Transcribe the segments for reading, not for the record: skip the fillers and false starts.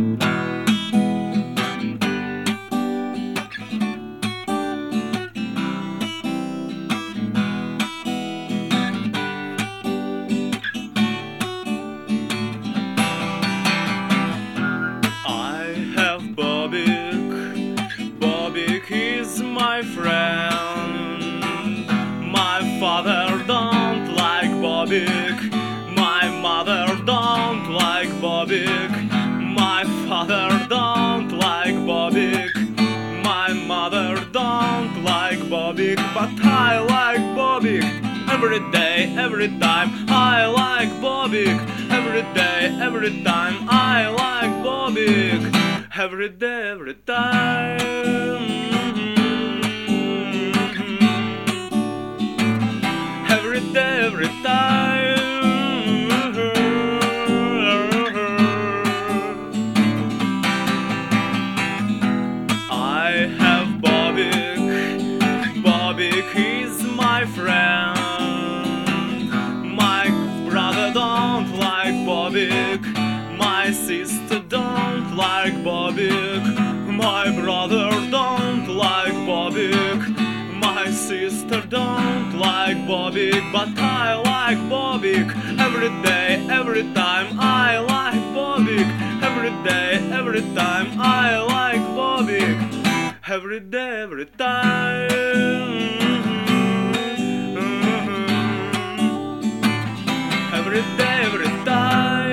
Bobik is my friend. My father don't like Bobik. My mother don't like Bobik. My father don't like Bobik. My mother don't like Bobik, but I like Bobik. Every day, every time, I like Bobik. Every day, every time, I like Bobik. Every day, every time. Every day, every time. I have Bobik. Bobik is my friend. My brother don't like Bobik. My sister don't like Bobik. My brother don't like Bobik. My sister don't like Bobik, but I like Bobik. Every day, every time, I like Bobik. Every day, every time, I like Bobik. Every day, every time. Every day, every time.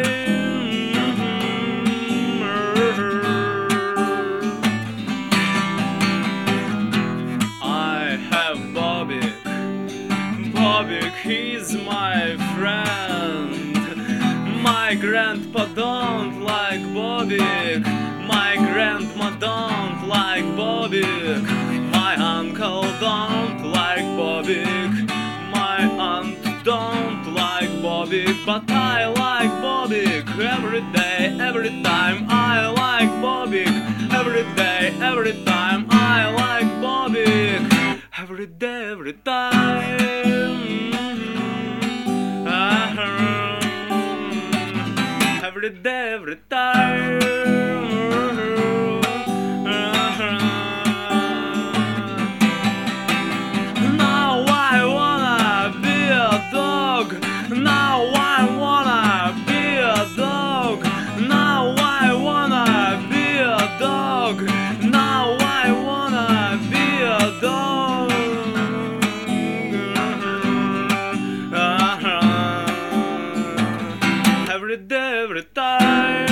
I have Bobik. Bobik, he's my friend. My grandpa don't like Bobik. My grandma don't like Bobik. My uncle don't like Bobik. My aunt don't like Bobik, but I like Bobik. Every day, every time, I like Bobik. Every day, every time, I like Bobik. Every day, every time. Every day, every time. Now I wanna be a dog. Now I wanna be a dog. Now I wanna be a dog. Now I wanna be a dog. Every day, every time.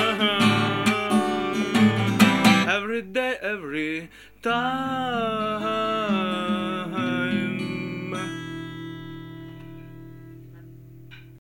Every day, every time.